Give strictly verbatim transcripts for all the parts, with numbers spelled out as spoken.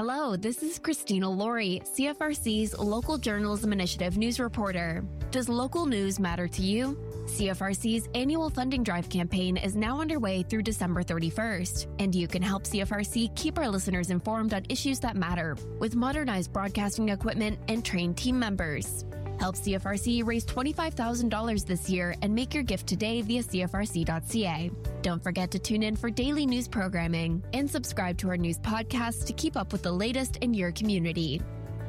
Hello, this is Christina Laurie, C F R C's Local Journalism Initiative news reporter. Does local news matter to you? C F R C's annual funding drive campaign is now underway through December thirty-first, and you can help C F R C keep our listeners informed on issues that matter with modernized broadcasting equipment and trained team members. Help C F R C raise twenty-five thousand dollars this year and make your gift today via C F R C dot C A. Don't forget to tune in for daily news programming and subscribe to our news podcast to keep up with the latest in your community.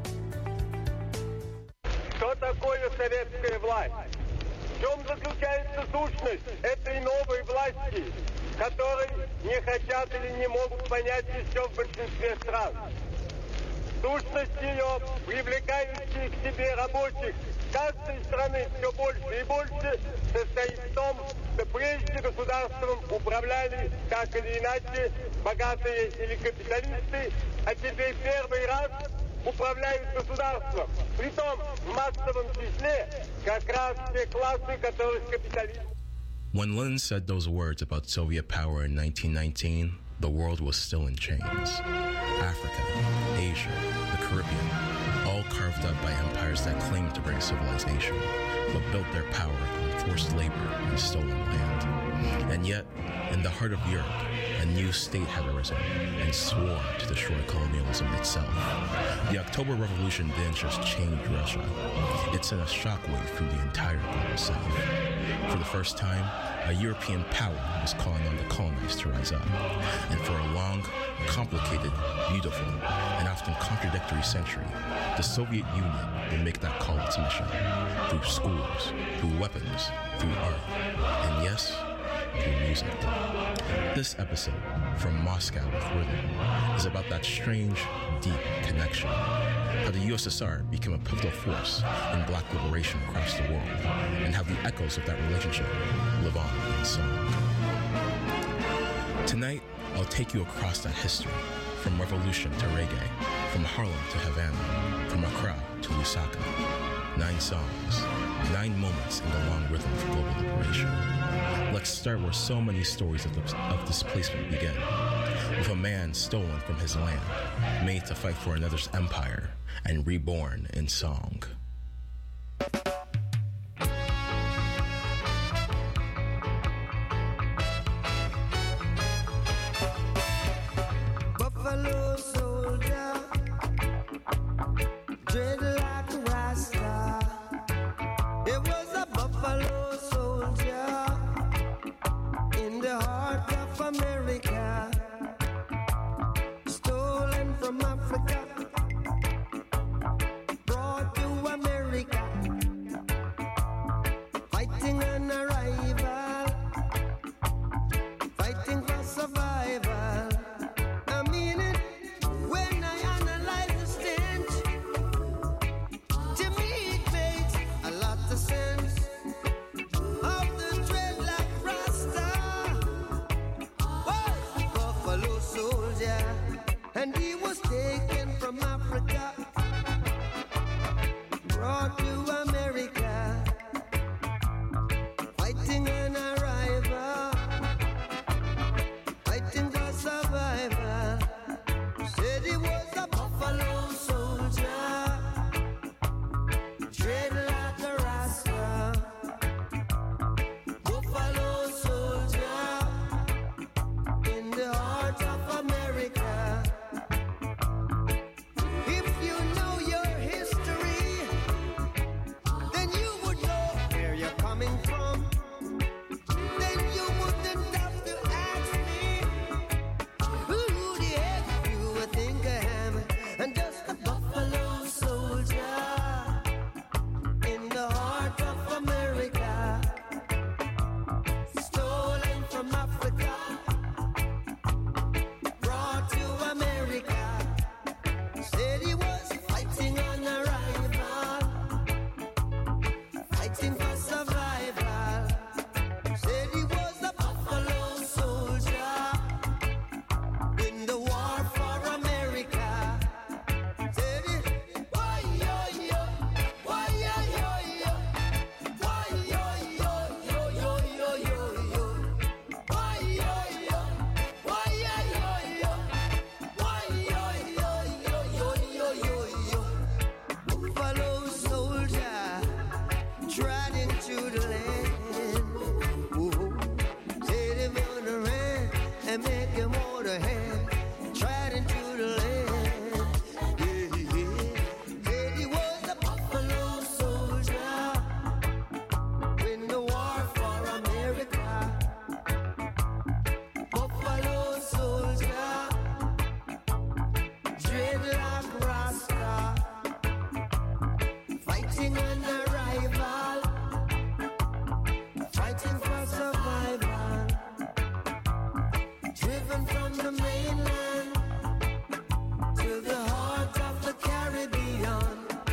Что такое советская власть? В чем заключается сущность этой новой власти, которой не хотят или не могут понять еще в большинстве стран? Сущность ее, привлекающая к себе рабочих каждой страны все больше и больше, состоит в том, что прежде государством управляли так или иначе богатые или капиталисты, а теперь первый раз управляют государством. Притом в массовом числе как раз те классы, которых капиталисты. When Lenin said those words about Soviet power in nineteen nineteen, the world was still in chains. Africa, Asia, the Caribbean, all carved up by empires that claimed to bring civilization, but built their power on forced labor and stolen land. And yet, in the heart of Europe, a new state had arisen and swore to destroy colonialism itself. The October Revolution didn't just change Russia. It sent a shockwave through the entire global south. For the first time, a European power was calling on the colonized to rise up. And for a long, complicated, beautiful, and often contradictory century, the Soviet Union would make that call its mission. Through schools, through weapons, through art, and yes, through music. This episode, From Moscow with Rhythm, is about that strange, deep connection. How the U S S R became a pivotal force in black liberation across the world, and how the echoes of that relationship live on in song. Tonight, I'll take you across that history, from revolution to reggae, from Harlem to Havana, from Accra to Lusaka. Nine songs, nine moments in the long rhythm of global liberation. Let's start where so many stories of, of displacement begin, with a man stolen from his land, made to fight for another's empire, and reborn in song. Buffalo soldier, dread like a rasta. It was a buffalo soldier in the heart of America, stolen from Africa, brought to America, fighting an arrival, fighting for survival. I mean it when I analyze the stench. To me it makes a lot of sense. Of the dreadlock rasta was a buffalo soldier, and he was taken from Africa, brought to America, fighting an arrival, fighting for survival. Said he was a buffalo soldier, dread like a rasta. Buffalo soldier in the heart of America. If you fighting an arrival, fighting for survival, driven from the mainland to the heart of the Caribbean.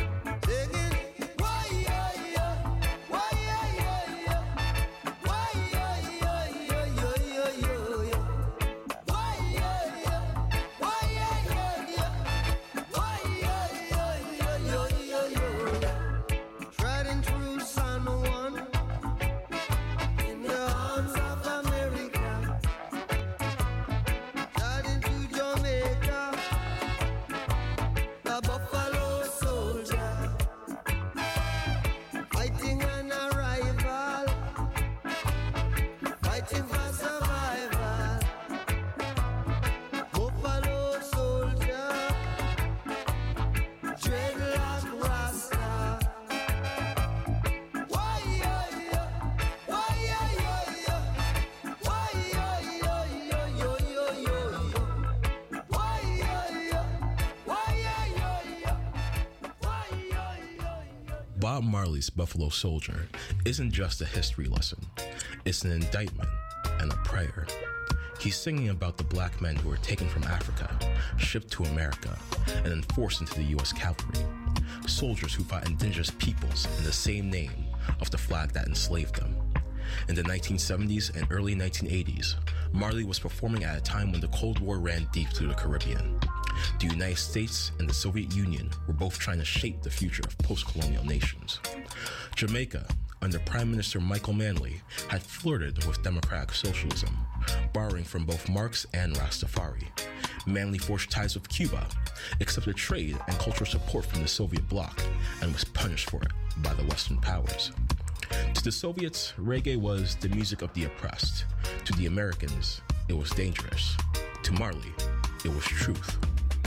Bob Marley's Buffalo Soldier isn't just a history lesson. It's an indictment and a prayer. He's singing about the black men who were taken from Africa, shipped to America, and then forced into the U S cavalry. Soldiers who fought indigenous peoples in the same name of the flag that enslaved them. In the nineteen seventies and early nineteen eighties, Marley was performing at a time when the Cold War ran deep through the Caribbean. The United States and the Soviet Union were both trying to shape the future of post-colonial nations. Jamaica, under Prime Minister Michael Manley, had flirted with democratic socialism, borrowing from both Marx and Rastafari. Manley forged ties with Cuba, accepted trade and cultural support from the Soviet bloc, and was punished for it by the Western powers. To the Soviets, reggae was the music of the oppressed. To the Americans, it was dangerous. To Marley, it was truth.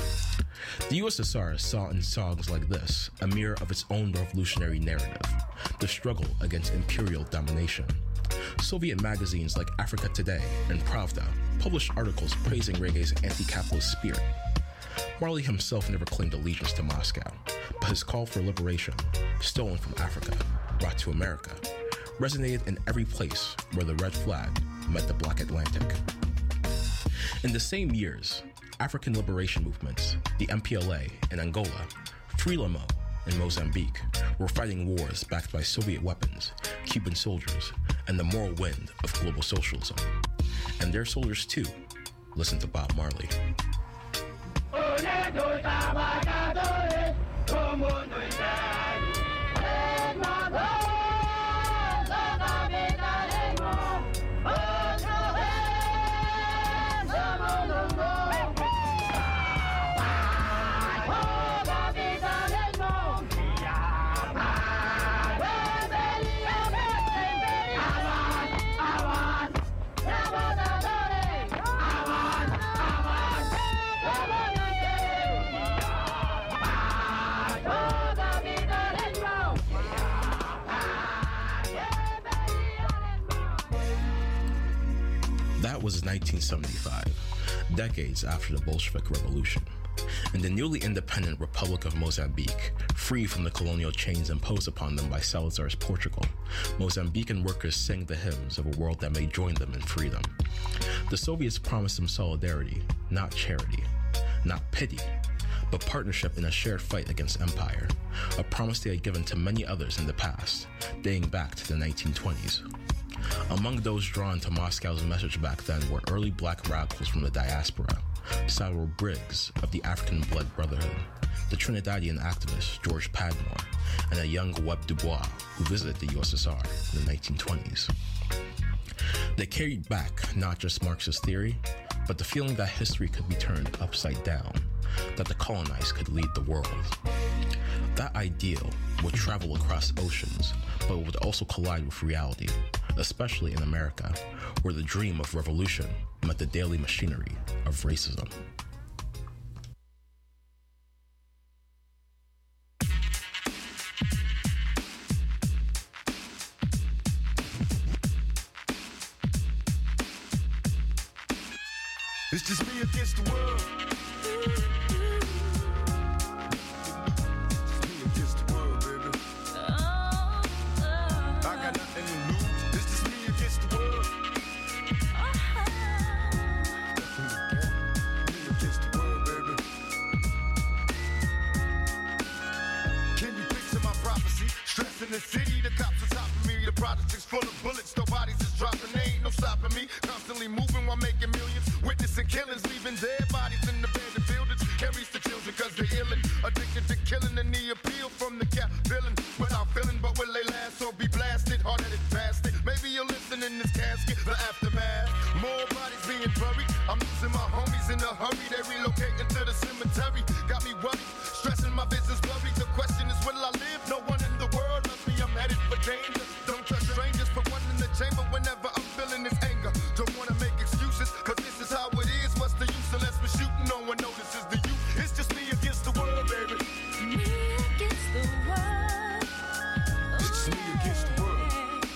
The U S S R saw in songs like this a mirror of its own revolutionary narrative, the struggle against imperial domination. Soviet magazines like Africa Today and Pravda published articles praising reggae's anti-capitalist spirit. Marley himself never claimed allegiance to Moscow, but his call for liberation, stolen from Africa, brought to America, resonated in every place where the red flag met the Black Atlantic. In the same years, African liberation movements, the M P L A in Angola, Frelimo in Mozambique, were fighting wars backed by Soviet weapons, Cuban soldiers, and the moral wind of global socialism. And their soldiers, too, listened to Bob Marley. That was nineteen seventy-five, decades after the Bolshevik Revolution. In the newly independent Republic of Mozambique, free from the colonial chains imposed upon them by Salazar's Portugal, Mozambican workers sang the hymns of a world that may join them in freedom. The Soviets promised them solidarity, not charity, not pity, but partnership in a shared fight against empire, a promise they had given to many others in the past, dating back to the nineteen twenties. Among those drawn to Moscow's message back then were early black radicals from the diaspora, Cyril Briggs of the African Blood Brotherhood, the Trinidadian activist George Padmore, and a young Webb Du Bois who visited the U S S R in the nineteen twenties. They carried back not just Marxist theory, but the feeling that history could be turned upside down, that the colonized could lead the world. That ideal would travel across oceans, but would also collide with reality, especially in America, where the dream of revolution met the daily machinery of racism. It's just me against the world. It's me against the world, baby. in the city, the cops are topping me. The project is full of bullets, the bodies is dropping. They ain't no stopping me. Constantly moving while making millions. Witnessing killings, leaving dead bodies in the abandoned buildings. Carries the children cause they're illin'. Addicted to killing and the appeal from the cap villain. Without feeling, but will they last or be blasted? Hard-headed bastard. Maybe you'll listen in this casket, the aftermath. More bodies being buried. I'm losing my homies in a hurry. They relocating to the cemetery. Got me worried, stressing my business blurry. The question is, will I live? No one in the world loves me. I'm headed for danger. Don't trust strangers. Put one in the chamber whenever I'm feeling this anger. Don't wanna make excuses, cause this is how it is. What's the use unless we're shooting? No one notices the youth. It's just me against the world, baby. Me against the world. It's just me against the world.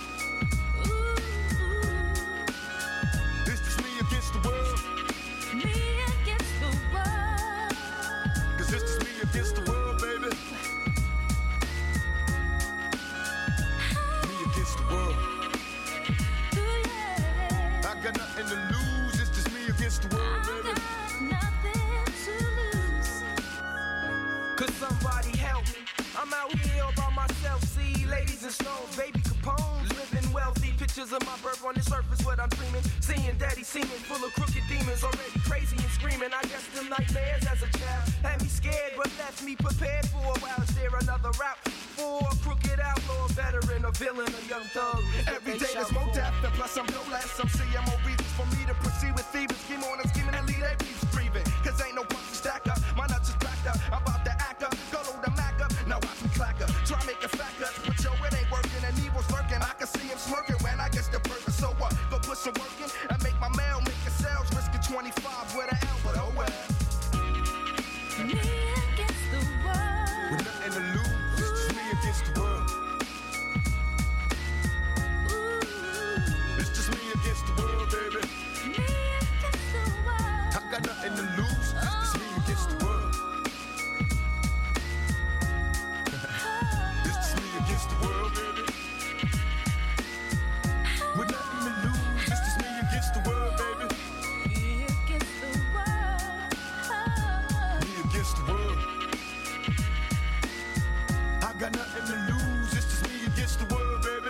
Ooh. It's just me against the world. Me against the world. Cause it's just me against the world, baby. Me against the world. Ooh, yeah. I got nothing to lose. It's just me against the world, I baby. got nothing to lose. Could somebody help me? I'm out here all by myself. See ladies in stones, baby Capone's, living wealthy. Pictures of my birth on the surface, what I'm dreaming. Seeing daddy seeming full of crooked demons, already crazy and screaming. I guess them nightmares as a child had me scared, but left me prepared for a while. Is there another route for a crooked outlaw, veteran, a villain, a young thug? Every day there's more death, and plus I'm no less. I'm seeing more reasons for me to proceed with thieves. Scheme on and scheming and lead their beefs breathing. Cause ain't no punch to stack up. My nuts is backed up. I'm about to act up. Go load the Mac up. Now watch me clack up. Try make a fat cut. But yo, it ain't working and evil's lurking. I can see him smirking when I get the purpose. So what? Go put some work in and make my mail, make a sales. Risking twenty-five with an L, but oh well. Me against the world. With nothing to lose, it's just me against the world. Ooh. It's just me against the world, baby. Me against the world. I got nothing to lose, it's just me against the world. It's just me against the world, baby. With nothing to lose, it's just me against the world, baby. Me against the world. Me against the world. I got nothing to lose, it's just me against the world, baby.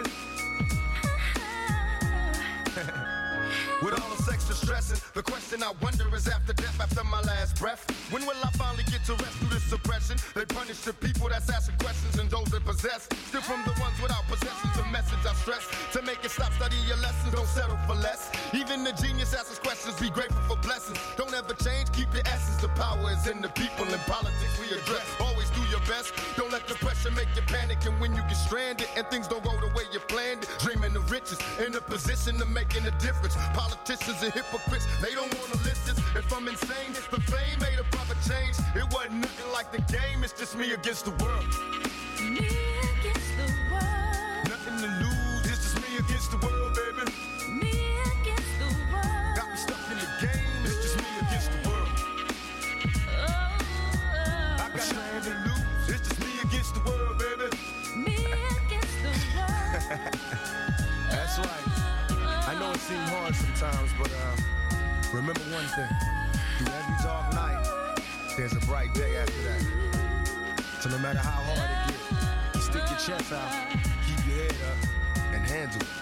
With all this extra stressing, the question I wonder is after death, after my last breath, when will I finally get to rest through this suppression? They punish the people that's asking questions and those that possess. Still from the ones without possessions, the message I stress. To make it stop, study your lessons, don't settle for less. Even the genius asks questions, be grateful for blessings. Don't ever change, keep your essence. The power is in the people, in politics we address. Always do your best, don't let the pressure make you panic. And when you get stranded and things don't go the way you planned it, dreaming of riches, in a position of making a difference. Politicians are hypocrites, they don't want to listen. If I'm insane, if the fame made a proper change, it wasn't nothing like the game, it's just me against the world. Me against the world. Nothing to lose, it's just me against the world, baby. Me against the world. Got me stuck in the game, it's just me against the world. Oh, I got nothing to lose, it's just me against the world, baby. me against the world. That's right. I know it seems hard sometimes, but uh, remember one thing. Through every dark night, there's a bright day after that. So no matter how hard it gets, you stick your chest out, keep your head up, and handle it.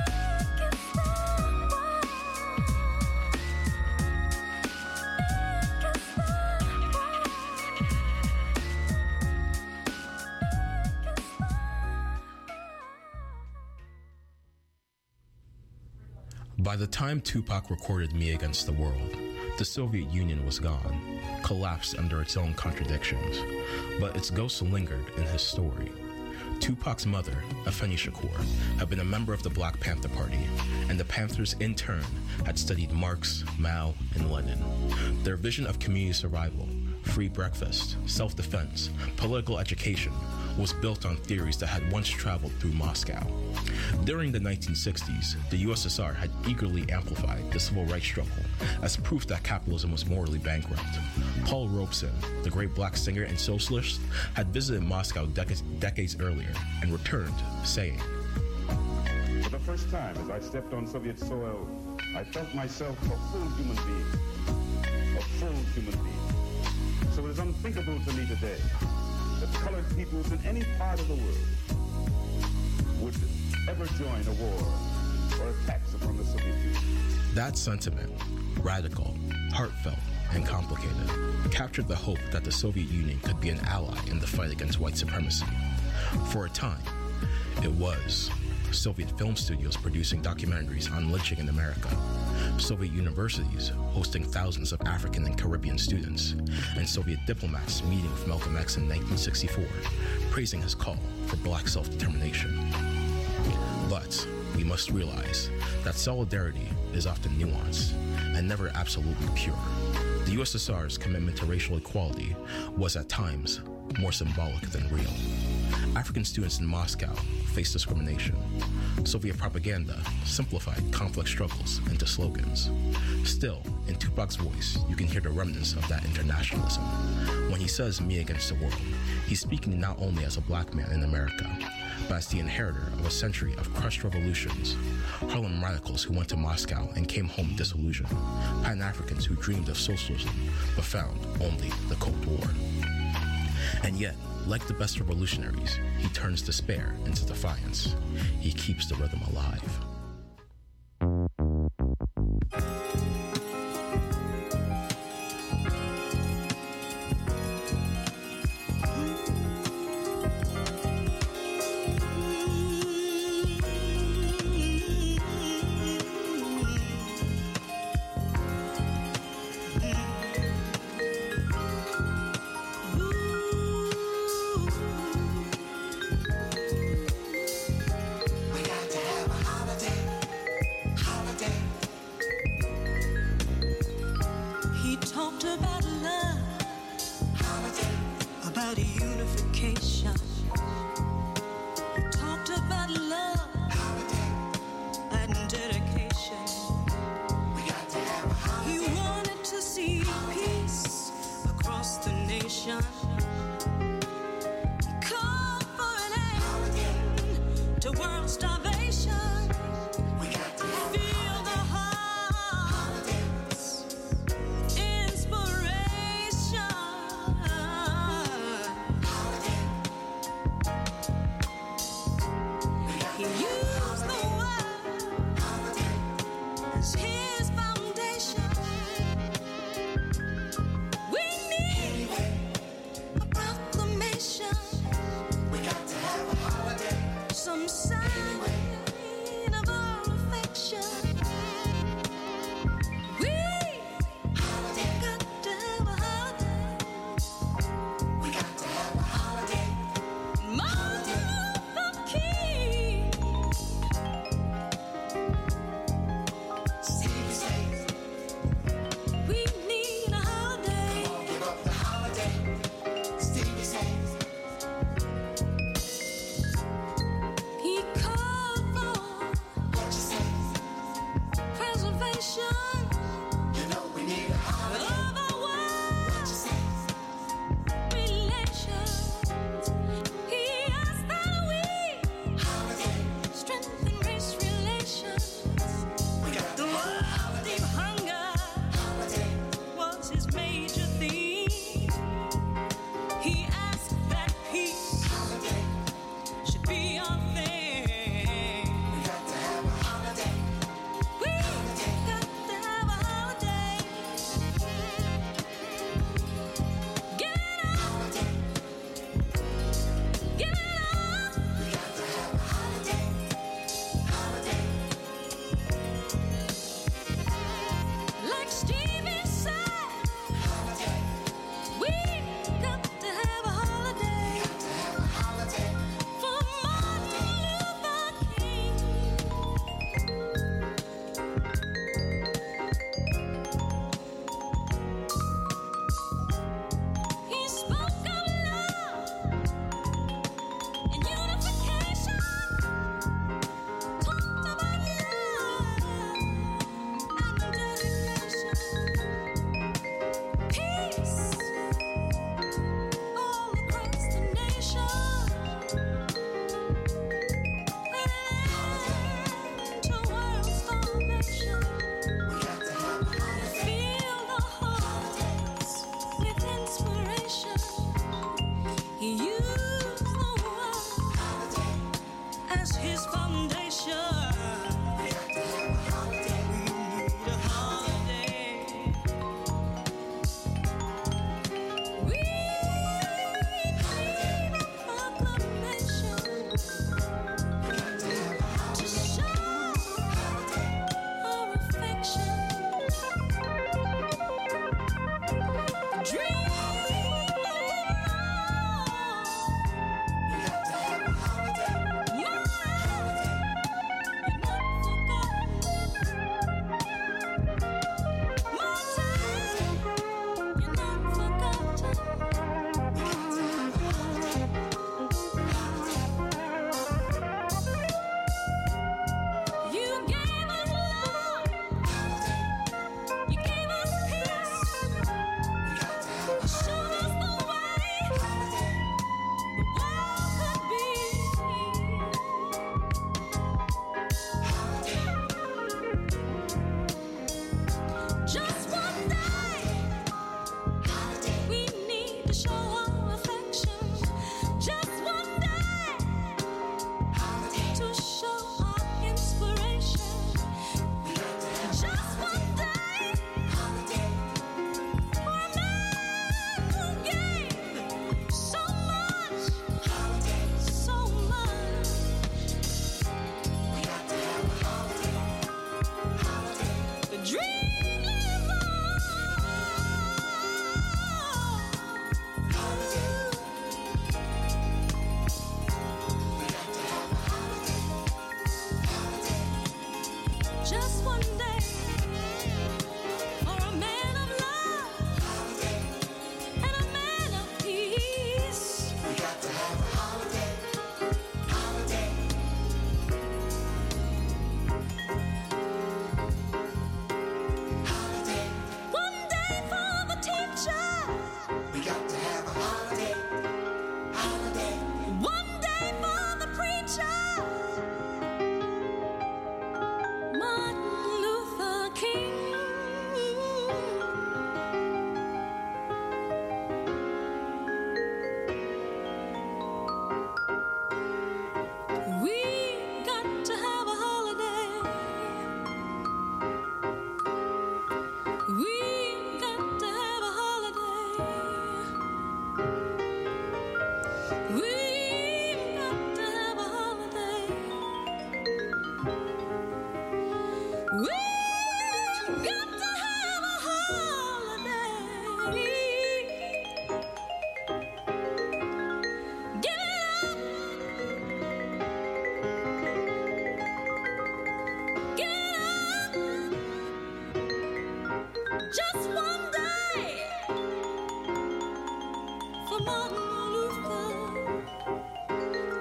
By the time Tupac recorded Me Against the World, the Soviet Union was gone, collapsed under its own contradictions, but its ghost lingered in his story. Tupac's mother, Afeni Shakur, had been a member of the Black Panther Party, and the Panthers in turn had studied Marx, Mao, and Lenin. Their vision of community survival, free breakfast, self-defense, political education was built on theories that had once traveled through Moscow. During the nineteen sixties, the U S S R had eagerly amplified the civil rights struggle as proof that capitalism was morally bankrupt. Paul Robeson, the great black singer and socialist, had visited Moscow decades, decades earlier and returned, saying, For the first time as I stepped on Soviet soil, I felt myself a full human being. A full human being. So it is unthinkable to me today that colored peoples in any part of the world would ever join a war or attacks upon the Soviet Union. That sentiment, radical, heartfelt, and complicated, captured the hope that the Soviet Union could be an ally in the fight against white supremacy. For a time, it was Soviet film studios producing documentaries on lynching in America, Soviet universities hosting thousands of African and Caribbean students, and Soviet diplomats meeting with Malcolm X in nineteen sixty-four, praising his call for black self-determination. But we must realize that solidarity is often nuanced and never absolutely pure. The U S S R's commitment to racial equality was at times more symbolic than real. African students in Moscow faced discrimination. Soviet propaganda simplified complex struggles into slogans. Still, in Tupac's voice, you can hear the remnants of that internationalism. When he says "me against the world," he's speaking not only as a black man in America, but as the inheritor of a century of crushed revolutions, Harlem radicals who went to Moscow and came home disillusioned, Pan-Africans who dreamed of socialism but found only the Cold War. And yet, like the best revolutionaries, he turns despair into defiance. He keeps the rhythm alive.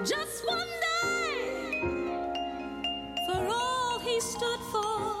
Just one day for all he stood for.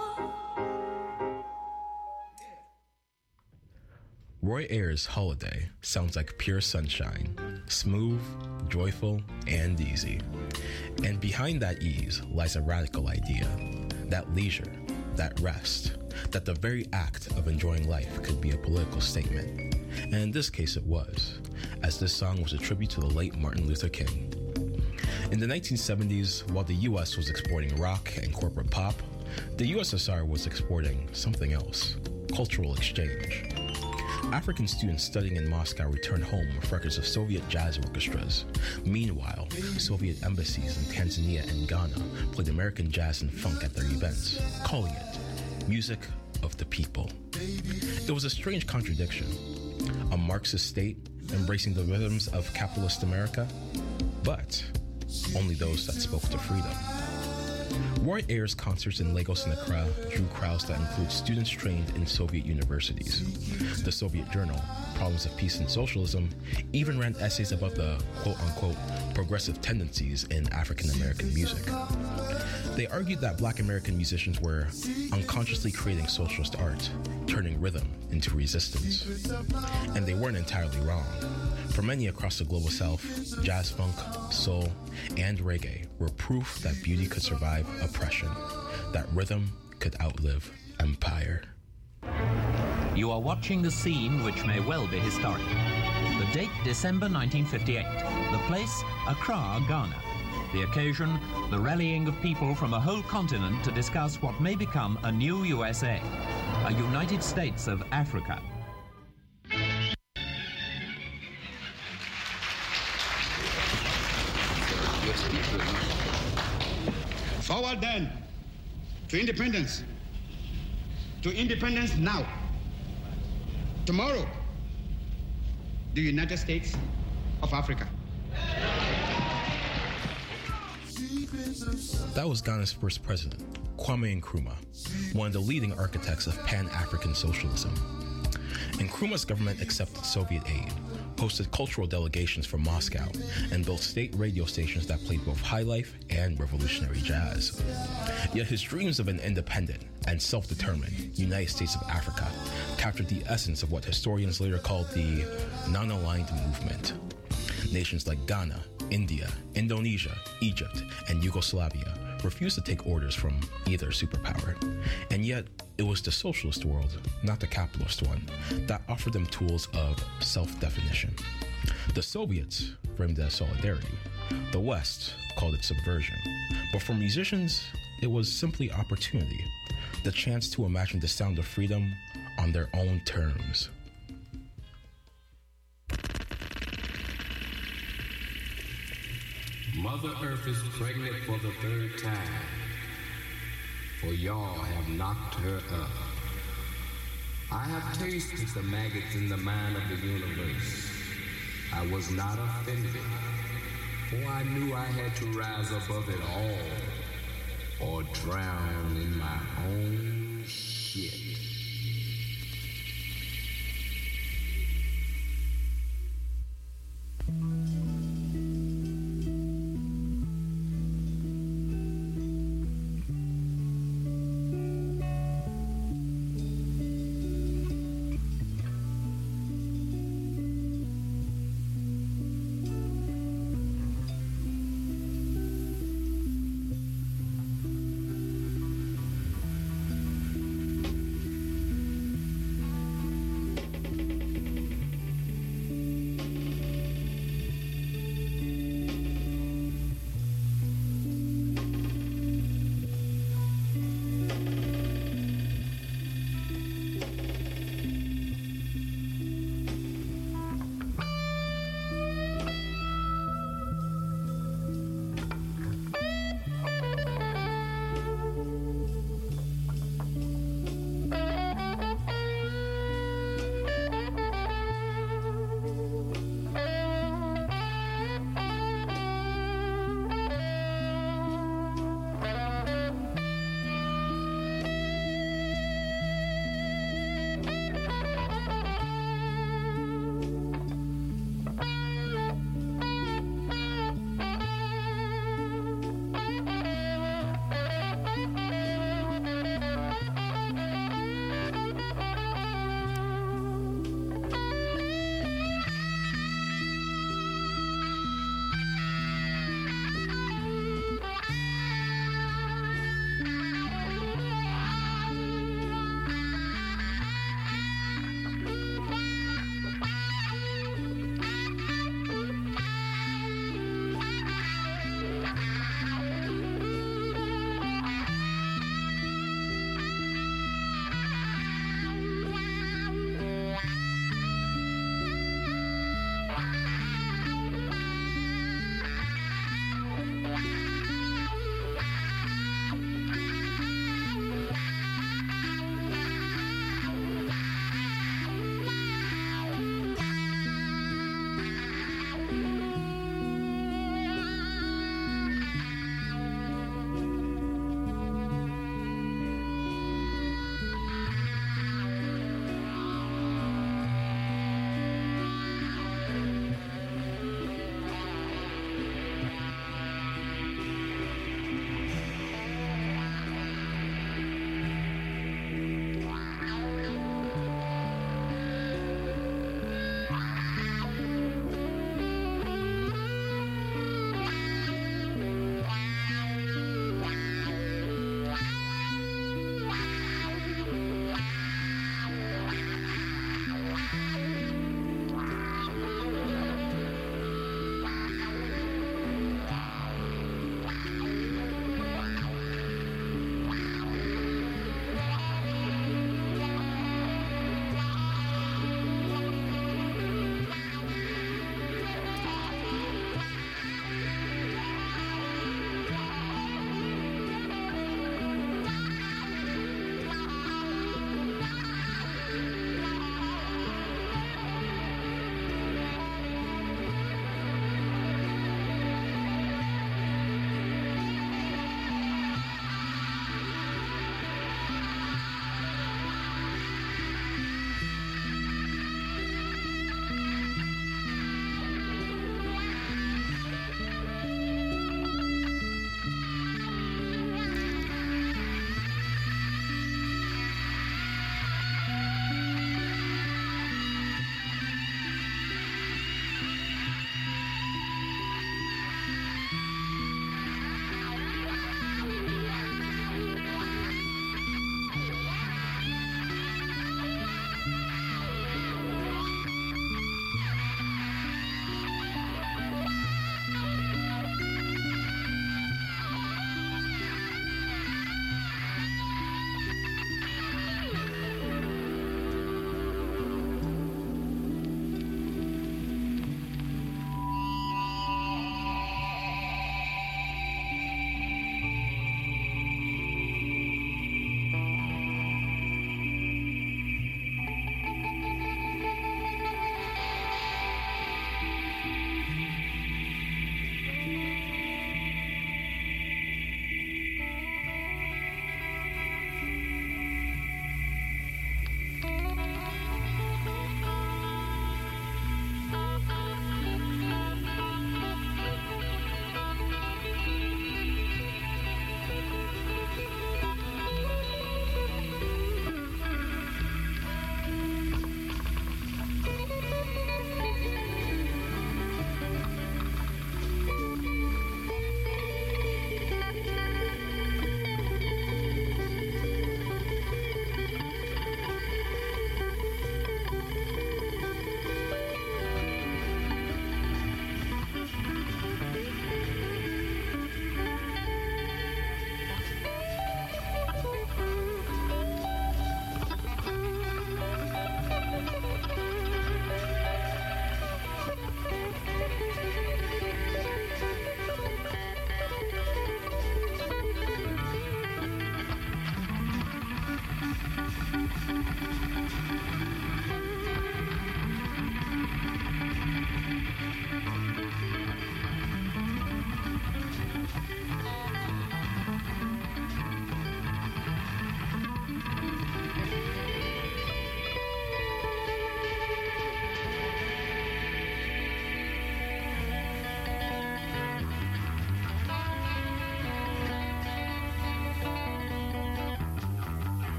Roy Ayers' Holiday sounds like pure sunshine, smooth, joyful, and easy. And behind that ease lies a radical idea, that leisure, that rest, that the very act of enjoying life could be a political statement. And in this case it was, as this song was a tribute to the late Martin Luther King. In the nineteen seventies, while the U S was exporting rock and corporate pop, the U S S R was exporting something else, cultural exchange. African students studying in Moscow returned home with records of Soviet jazz orchestras. Meanwhile, Soviet embassies in Tanzania and Ghana played American jazz and funk at their events, calling it music of the people. It was a strange contradiction. A Marxist state embracing the rhythms of capitalist America, but only those that spoke to freedom. Roy Ayers' concerts in Lagos and Accra drew crowds that include students trained in Soviet universities. The Soviet journal, Problems of Peace and Socialism, even ran essays about the quote-unquote progressive tendencies in African American music. They argued that black American musicians were unconsciously creating socialist art, turning rhythm into resistance. And they weren't entirely wrong. For many across the global south, jazz, funk, soul, and reggae were proof that beauty could survive oppression, that rhythm could outlive empire. You are watching the scene which may well be historic. The date, December nineteen fifty-eight. The place, Accra, Ghana. The occasion, the rallying of people from a whole continent to discuss what may become a new U S A, a United States of Africa. Forward then to independence. To independence now. Tomorrow, the United States of Africa. That was Ghana's first president, Kwame Nkrumah, one of the leading architects of Pan-African socialism. Nkrumah's government accepted Soviet aid, hosted cultural delegations from Moscow, and built state radio stations that played both high life and revolutionary jazz. Yet his dreams of an independent and self-determined United States of Africa captured the essence of what historians later called the non-aligned movement. Nations like Ghana, India, Indonesia, Egypt, and Yugoslavia refused to take orders from either superpower. And yet, it was the socialist world, not the capitalist one, that offered them tools of self-definition. The Soviets framed it as solidarity. The West called it subversion. But for musicians, it was simply opportunity, the chance to imagine the sound of freedom on their own terms. Mother Earth is pregnant for the third time, for y'all have knocked her up. I have tasted the maggots in the mind of the universe. I was not offended, for I knew I had to rise above it all, or drown in my own shit.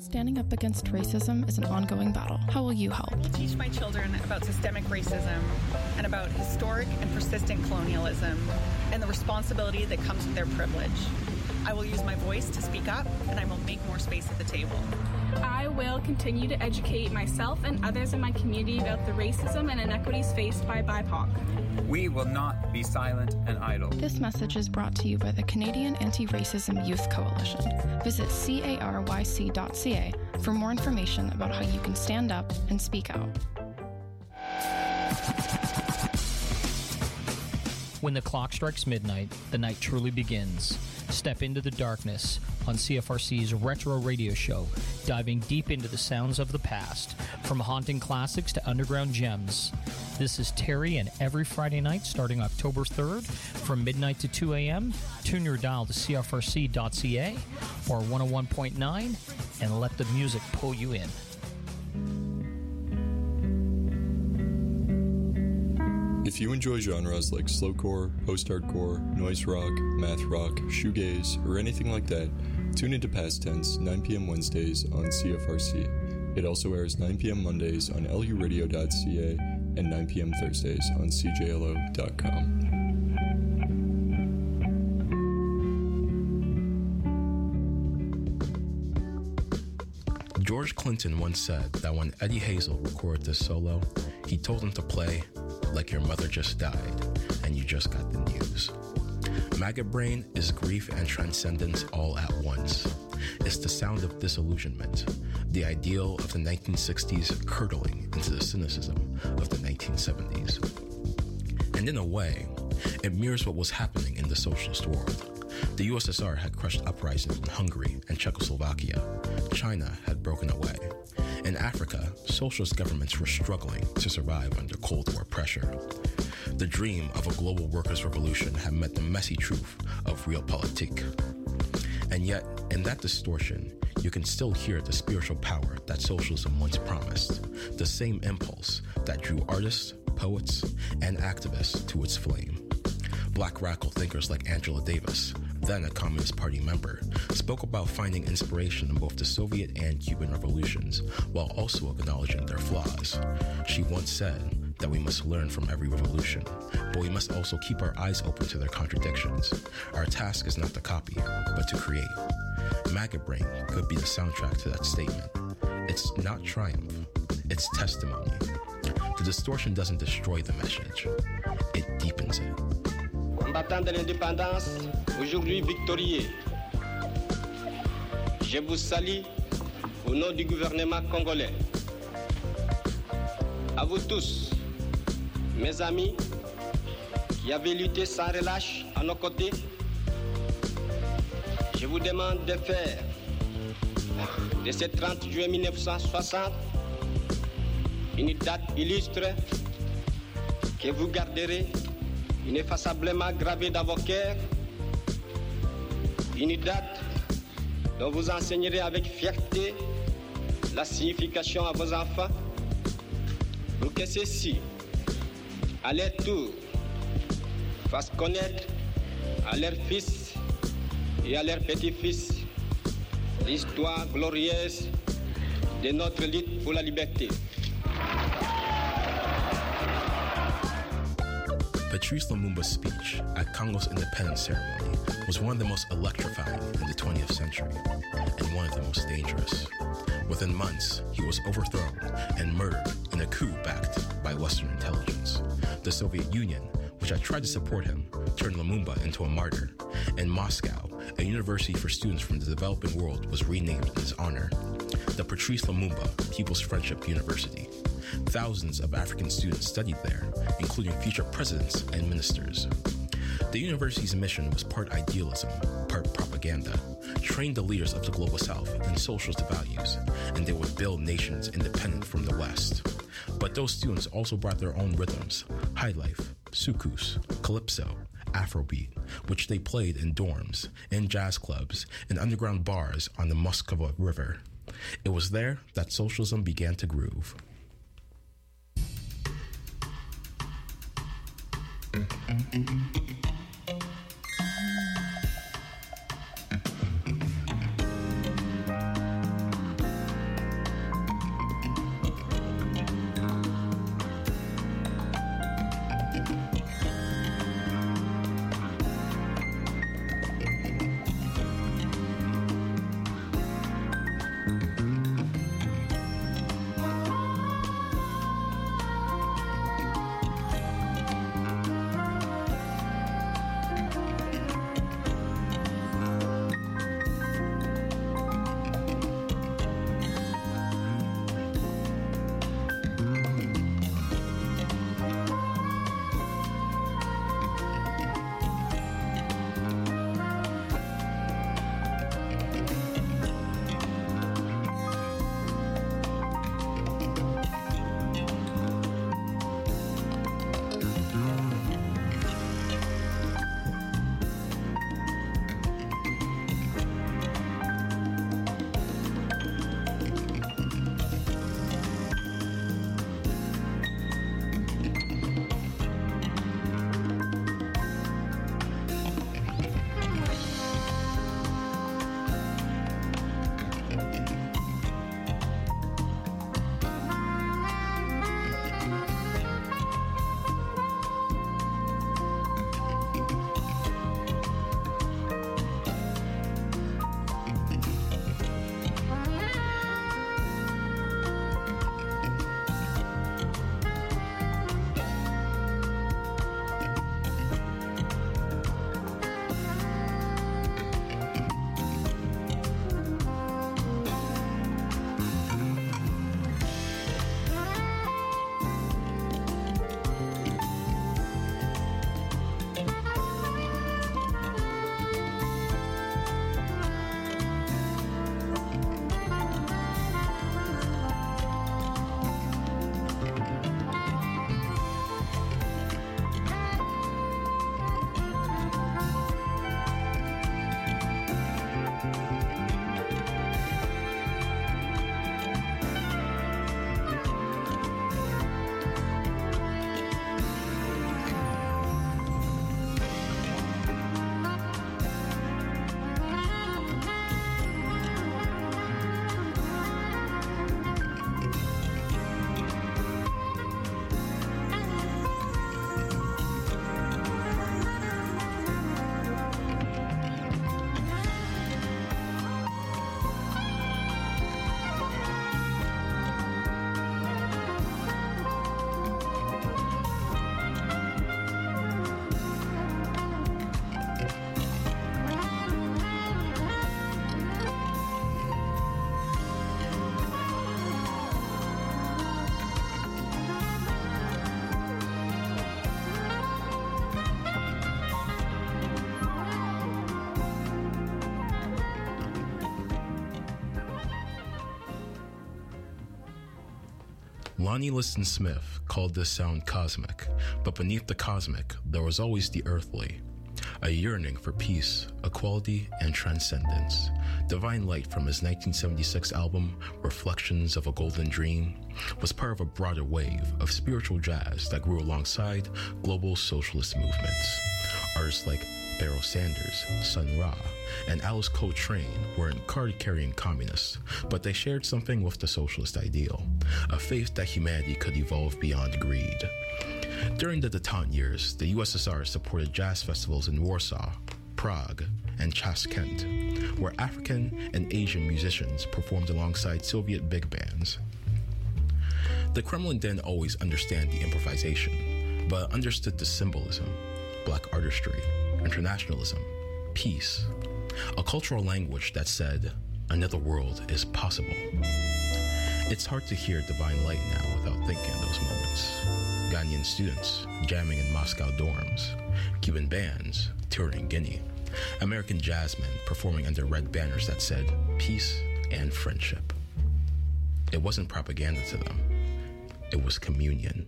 Standing up against racism is an ongoing battle. How will you help? Teach my children about systemic racism and about historic and persistent colonialism and the responsibility that comes with their privilege. I will use my voice to speak up, and I will make more space at the table. I will continue to educate myself and others in my community about the racism and inequities faced by B I P O C. We will not be silent and idle. This message is brought to you by the Canadian Anti-Racism Youth Coalition. Visit caryc dot c a for more information about how you can stand up and speak out. When the clock strikes midnight, the night truly begins. Step into the darkness on C F R C's Retro Radio Show, diving deep into the sounds of the past, from haunting classics to underground gems. This is Terry, and every Friday night starting October third from midnight to two a.m., tune your dial to C F R C dot c a or one oh one point nine and let the music pull you in. If you enjoy genres like slowcore, post-hardcore, noise rock, math rock, shoegaze, or anything like that, tune into Past Tense, nine p.m. Wednesdays on C F R C. It also airs nine p.m. Mondays on L U radio dot c a and nine p.m. Thursdays on c j l o dot com. George Clinton once said that when Eddie Hazel recorded this solo, he told him to play like your mother just died and you just got the news. Maggot Brain is grief and transcendence all at once. It's the sound of disillusionment, the ideal of the nineteen sixties curdling into the cynicism of the nineteen seventies. And in a way, it mirrors what was happening in the socialist world. The U S S R had crushed uprisings in Hungary and Czechoslovakia. China had broken away. In Africa, socialist governments were struggling to survive under Cold War pressure. The dream of a global workers' revolution had met the messy truth of realpolitik. And yet, in that distortion, you can still hear the spiritual power that socialism once promised, the same impulse that drew artists, poets, and activists to its flame. Black radical thinkers like Angela Davis, then a Communist Party member, spoke about finding inspiration in both the Soviet and Cuban revolutions, while also acknowledging their flaws. She once said that we must learn from every revolution, but we must also keep our eyes open to their contradictions. Our task is not to copy, but to create. Maggot Brain could be the soundtrack to that statement. It's not triumph, it's testimony. The distortion doesn't destroy the message, it deepens it. Combattants de l'indépendance, aujourd'hui victorieux, je vous salue au nom du gouvernement congolais. À vous tous, mes amis, qui avez lutté sans relâche à nos côtés, je vous demande de faire de ce trente juin mille neuf cent soixante une date illustre que vous garderez ineffaçablement gravée dans vos cœurs, une date dont vous enseignerez avec fierté la signification à vos enfants, pour que ceux-ci, à leur tour, fassent connaître à leurs fils et à leurs petits-fils l'histoire glorieuse de notre lutte pour la liberté. Patrice Lumumba's speech at Congo's independence ceremony was one of the most electrifying in the twentieth century, and one of the most dangerous. Within months, he was overthrown and murdered in a coup backed by Western intelligence. The Soviet Union, which had tried to support him, turned Lumumba into a martyr, and Moscow, a university for students from the developing world, was renamed in his honor, the Patrice Lumumba People's Friendship University. Thousands of African students studied there, including future presidents and ministers. The university's mission was part idealism, part propaganda, train the leaders of the global south in socialist values, and they would build nations independent from the West. But those students also brought their own rhythms, highlife, soukous, calypso, Afrobeat, which they played in dorms, in jazz clubs, and underground bars on the Moskva River. It was there that socialism began to groove. Lonnie Liston Smith called this sound cosmic, but beneath the cosmic, there was always the earthly, a yearning for peace, equality, and transcendence. Divine Light from his nineteen seventy-six album, Reflections of a Golden Dream, was part of a broader wave of spiritual jazz that grew alongside global socialist movements. Artists like Beryl Sanders, Sun Ra, and Alice Coltrane weren't card-carrying communists, but they shared something with the socialist ideal, a faith that humanity could evolve beyond greed. During the Détente years, the U S S R supported jazz festivals in Warsaw, Prague, and Tashkent, where African and Asian musicians performed alongside Soviet big bands. The Kremlin didn't always understand the improvisation, but understood the symbolism, black artistry, internationalism, peace, a cultural language that said, another world is possible. It's hard to hear Divine Light now without thinking of those moments. Ghanaian students jamming in Moscow dorms, Cuban bands touring Guinea, American jazzmen performing under red banners that said peace and friendship. It wasn't propaganda to them. It was communion.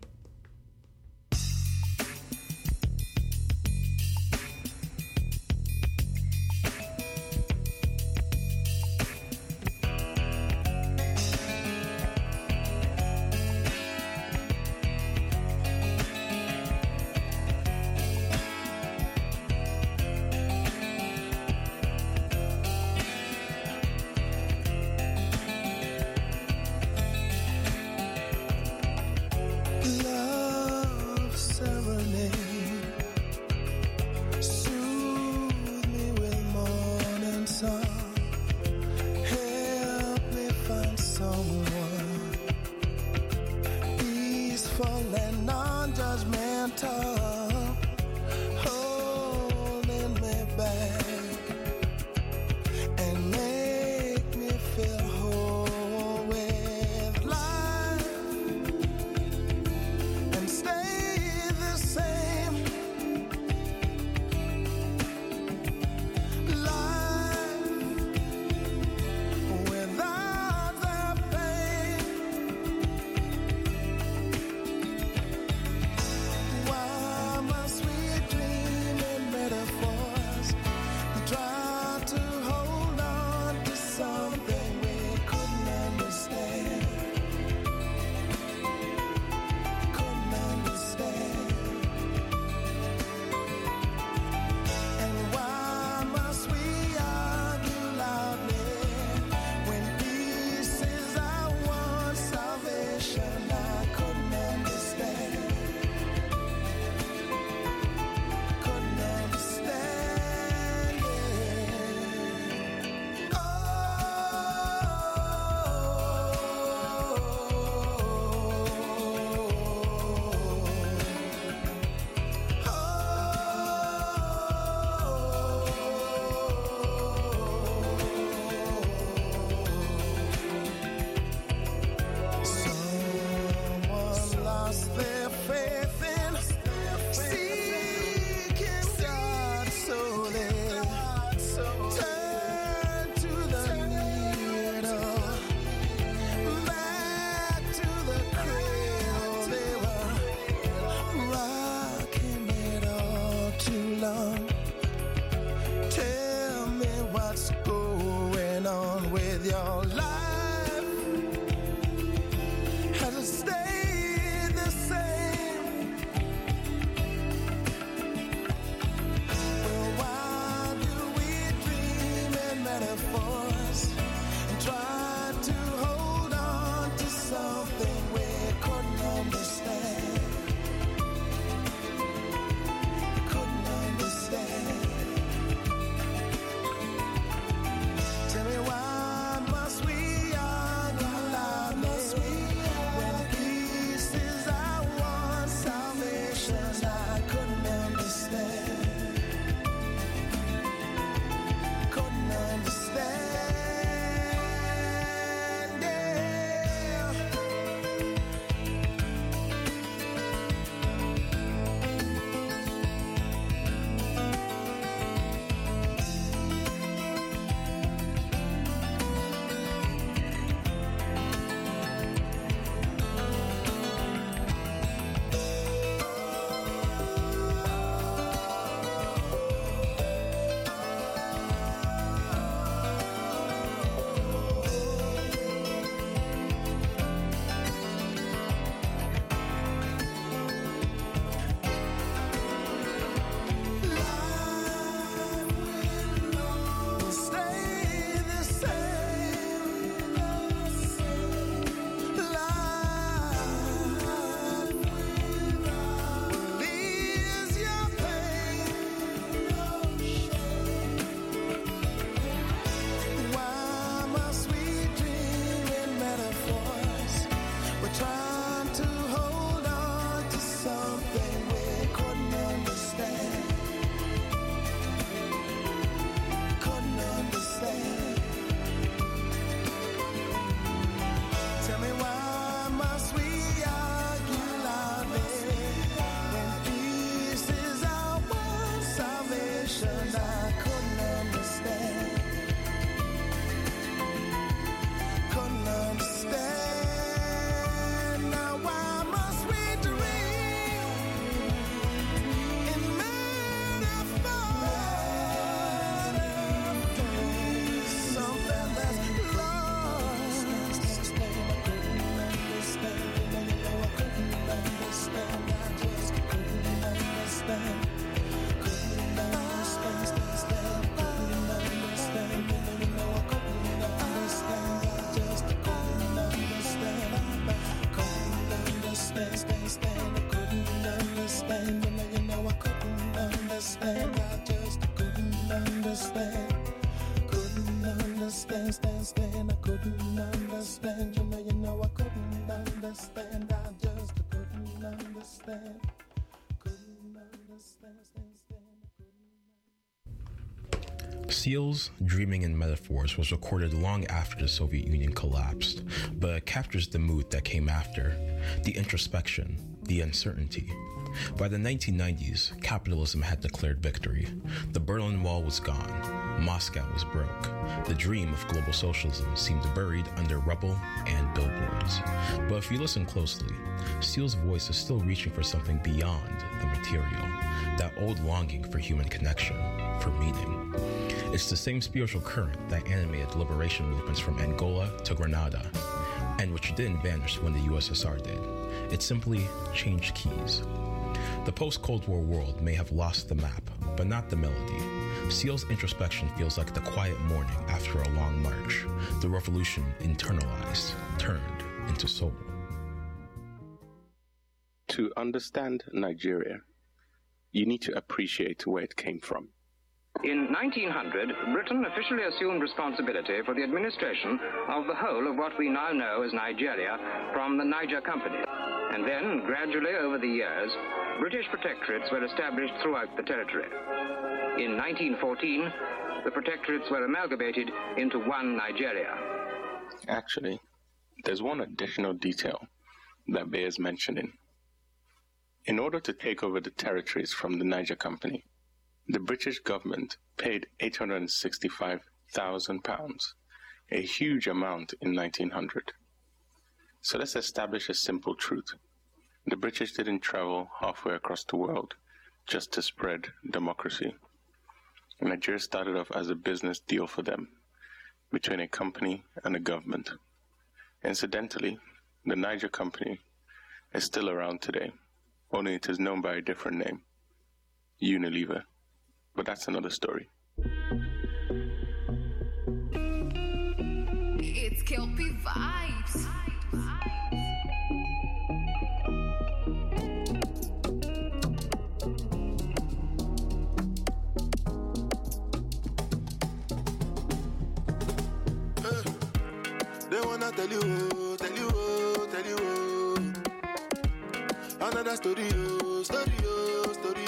Love stand, stand. I couldn't understand. You know, you know I couldn't understand. I just couldn't understand. Couldn't understand, stand, stand. Seal's Dreaming in Metaphors was recorded long after the Soviet Union collapsed, but it captures the mood that came after, the introspection, the uncertainty. By the nineteen nineties, capitalism had declared victory. The Berlin Wall was gone. Moscow was broke. The dream of global socialism seemed buried under rubble and billboards. But if you listen closely, Seal's voice is still reaching for something beyond the material, that old longing for human connection, for meaning. It's the same spiritual current that animated liberation movements from Angola to Grenada, and which didn't vanish when the U S S R did. It simply changed keys. The post-Cold War world may have lost the map, but not the melody. Seal's introspection feels like the quiet morning after a long march, the revolution internalized, turned into soul. To understand Nigeria, you need to appreciate where it came from. In nineteen hundred, Britain officially assumed responsibility for the administration of the whole of what we now know as Nigeria from the Niger Company. And then, gradually over the years, British protectorates were established throughout the territory. In nineteen fourteen, the protectorates were amalgamated into one Nigeria. Actually, there's one additional detail that bears mentioning. In order to take over the territories from the Niger Company, the British government paid eight hundred sixty-five thousand pounds, a huge amount in nineteen hundred. So let's establish a simple truth. The British didn't travel halfway across the world just to spread democracy. Nigeria started off as a business deal for them, between a company and a government. Incidentally, the Niger Company is still around today, only it is known by a different name, Unilever. But that's another story. It's Kelpie Vibes. They wanna tell you, tell you, tell you another story, story, story.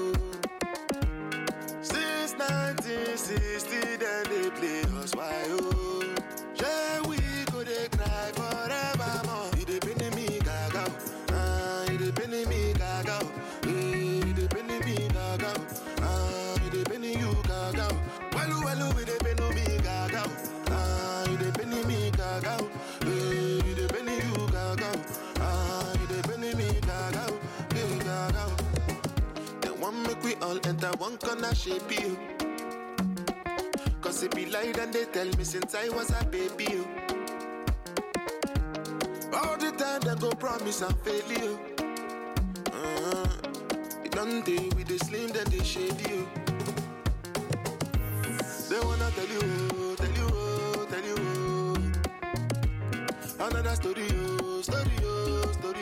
Since nineteen sixty, then they play us why oh. Yeah, we go they cry forevermore. It depend on me, gaga. Ah, it depend on me, gaga. It depend on me, gaga. Ah, it depend on you, gaga. Well, well, it depend on me, gaga. Ah, it depend on me, gaga. It depend on you, gaga. Ah, it depend on me, gaga. Gaga. They want make we all enter one corner shape you. Cause it be lied and they tell me since I was a baby you. All the time they go promise and fail you. Uh, it don't day with the slim then they shade you. They wanna tell you, tell you, tell you another story, story, story.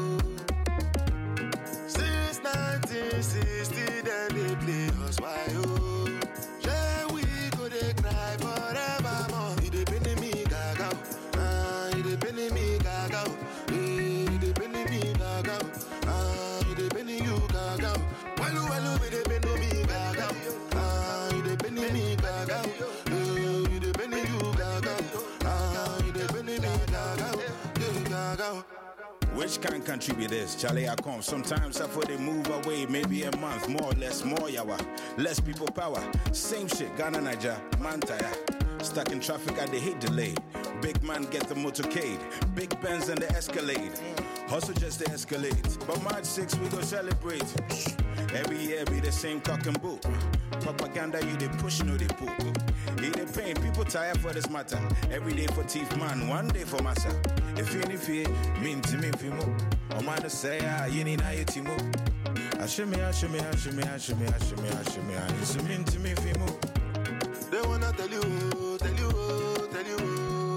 Since nineteen sixty, then they play us why oh. Yeah, we go they cry forevermore. It depend on me, gaga. Ah, it depend on me, gaga. It depend on me, gaga. Ah, it depend on you, gaga. Well, well, it depend on me, gaga. Ah, it depend on me, gaga. It depend on you, gaga. Ah, it depend on me, gaga. Gaga. Which kind of country be this? Charlie, I come. Sometimes I thought they move away, maybe a month, more or less, more yawa. Less people power. Same shit, Ghana, Niger, man tire. Stuck in traffic, I they hate delay. Big man get the motorcade. Big Benz and the Escalade. Hustle just to escalate. But March sixth, we go celebrate. Every year be the same cock and boot. Propaganda, you they push, no they poop. You they pain, people tired for this matter. Every day for teeth man, one day for massa. If you need fear, mean to me if you move. I'm gonna say, ah, you need a timo. I should me, I should me, I should me, I should me, I should me, I should me, I should me, mean to me if you move. They wanna tell you, tell you, tell you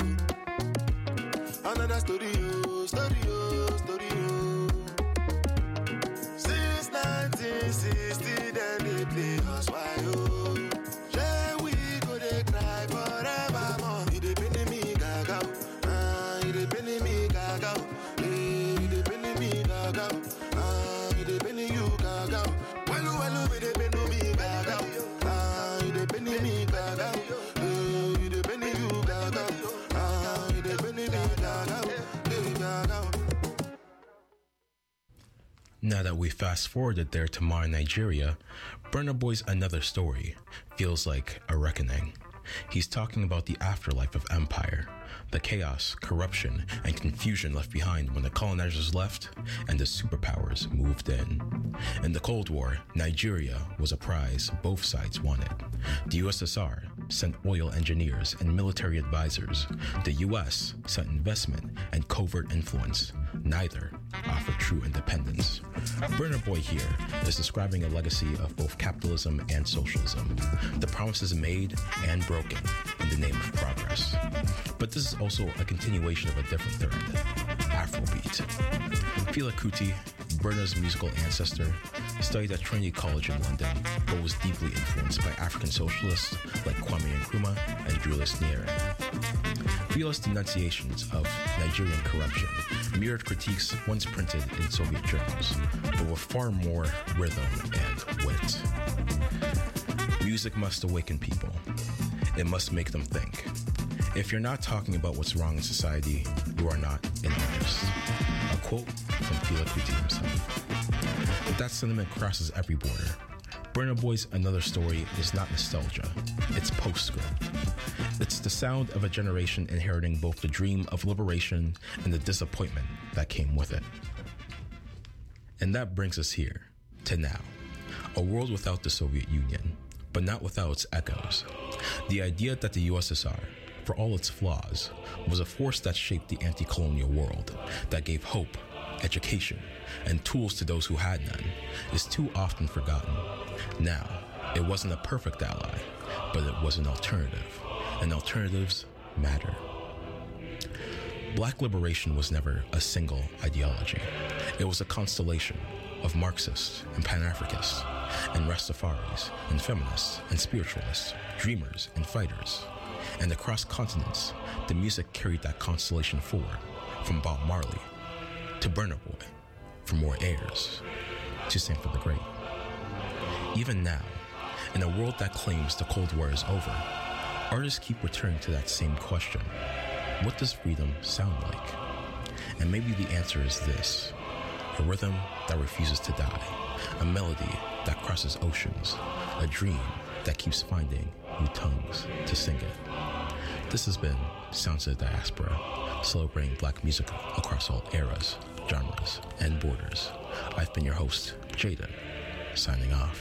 another story, story, story. Since nineteen sixty, then they play us why oh. Yeah, we go they cry forevermore. It Now that we fast forwarded there to modern Nigeria, Burna Boy's Another Story feels like a reckoning. He's talking about the afterlife of empire, the chaos, corruption, and confusion left behind when the colonizers left and the superpowers moved in. In the Cold War, Nigeria was a prize both sides wanted. The U S S R sent oil engineers and military advisors. The U S sent investment and covert influence. Neither offered true independence. Burna Boy here is describing a legacy of both capitalism and socialism, the promises made and broken in the name of progress. But this is also a continuation of a different thread, Afrobeat. Fela Kuti, Burna's musical ancestor, studied at Trinity College in London, but was deeply influenced by African socialists like Kwame Nkrumah and Julius Nyerere. Fela's denunciations of Nigerian corruption mirrored critiques once printed in Soviet journals, but with far more rhythm and wit. Music must awaken people. It must make them think. If you're not talking about what's wrong in society, you are not an artist. A quote from Fela Kuti himself. But that sentiment crosses every border. Burna Boy's Another Story is not nostalgia, it's postscript. It's the sound of a generation inheriting both the dream of liberation and the disappointment that came with it. And that brings us here, to now. A world without the Soviet Union, but not without its echoes. The idea that the U S S R, for all its flaws, was a force that shaped the anti-colonial world, that gave hope, education, and tools to those who had none, is too often forgotten. Now, it wasn't a perfect ally, but it was an alternative, and alternatives matter. Black liberation was never a single ideology. It was a constellation of Marxists and Pan-Africanists, and Rastafaris and feminists and spiritualists, dreamers and fighters. And across continents, the music carried that constellation forward, from Bob Marley to Burna Boy, from more heirs to Sanford the Great. Even now, in a world that claims the Cold War is over, artists keep returning to that same question. What does freedom sound like? And maybe the answer is this: a rhythm that refuses to die, a melody that crosses oceans, a dream that keeps finding new tongues to sing it. This has been Sounds of the Diaspora, celebrating black music across all eras, genres, and borders. I've been your host, Jada, signing off.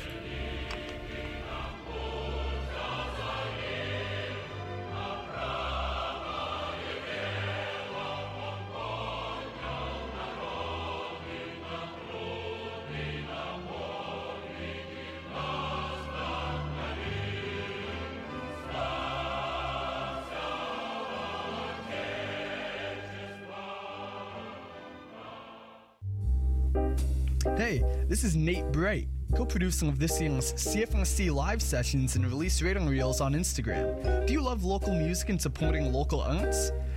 Hey, this is Nate Bright, co-producing of this year's C F R C live sessions and release rating reels on Instagram. Do you love local music and supporting local arts?